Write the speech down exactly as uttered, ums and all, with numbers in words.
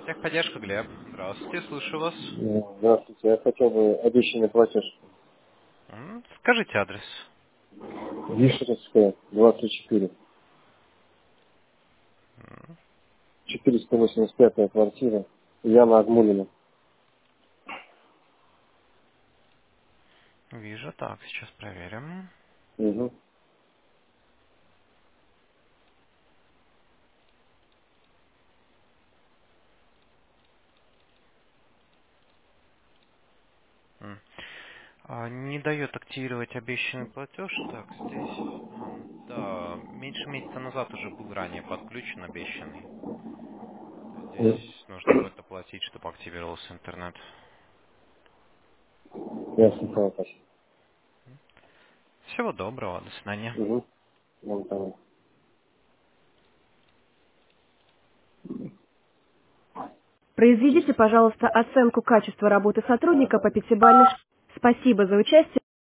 Техподдержка, Глеб. Здравствуйте, слышу вас. Э, Здравствуйте, я хотел бы обещанный платеж. М, Скажите адрес. Вишеровская, двадцать четыре. М, четыреста восемьдесят пятая квартира. Яна Агмулина. Вижу, так, сейчас проверим. Угу. М. А, Не дает активировать обещанный платеж. Так, здесь, ам, да, меньше месяца назад уже был ранее подключен обещанный. То есть здесь нужно будет оплатить, чтобы активировался интернет. Ясно, понял, спасибо. Всего доброго, до свидания. Угу. Вон там. Произведите, пожалуйста, оценку качества работы сотрудника по пятибалльной шкале. Спасибо за участие.